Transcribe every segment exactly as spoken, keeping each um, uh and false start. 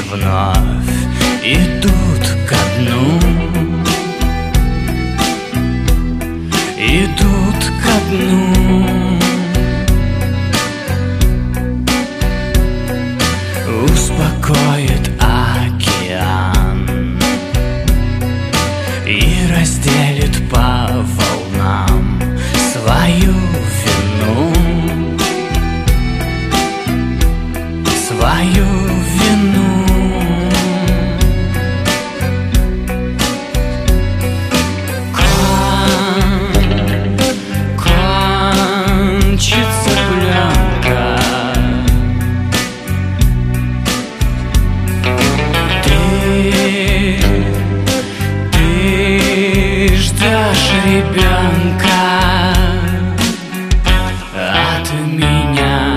вновь идут ко дну, идут ко дну. Успокоит океан и разделит по волнам свою вину, свою вину. Кон, кончится пленка, ты, ты ждешь ребенка от меня.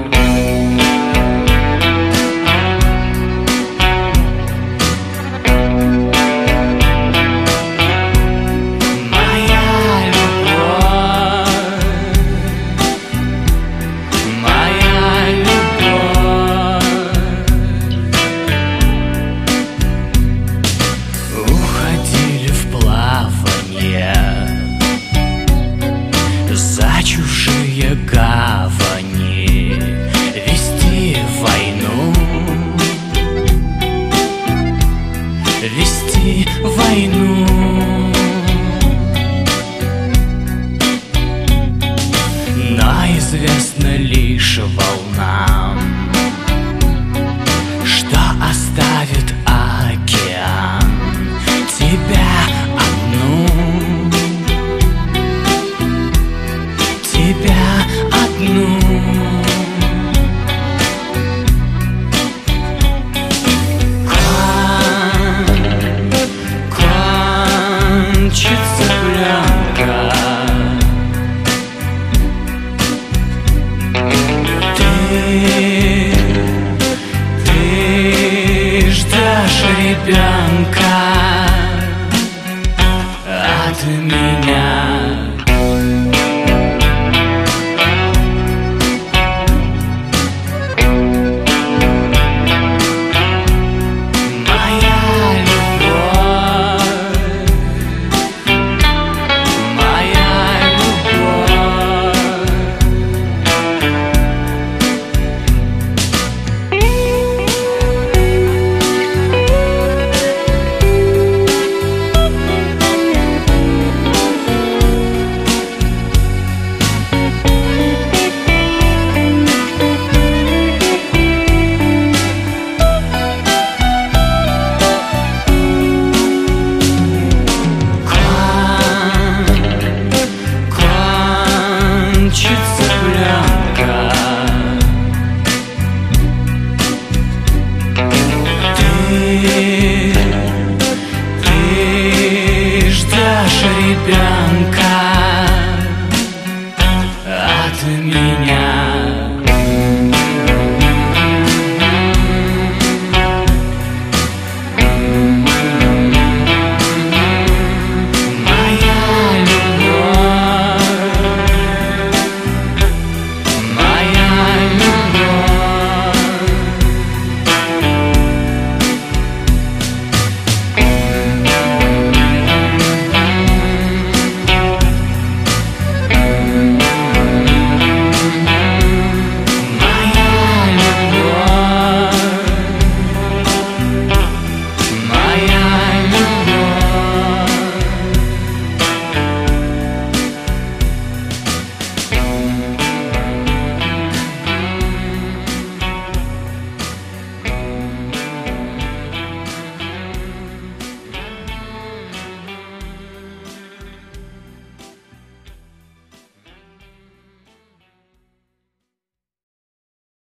За чужие гавани вести войну, вести войну. Но известно лишь волнам, что оставит океан тебя одну, тебя одну. Кон, кончится пленка, ты, ты ждешь ребенка от меня. Кончится пленка, ты, ты ждешь ребенка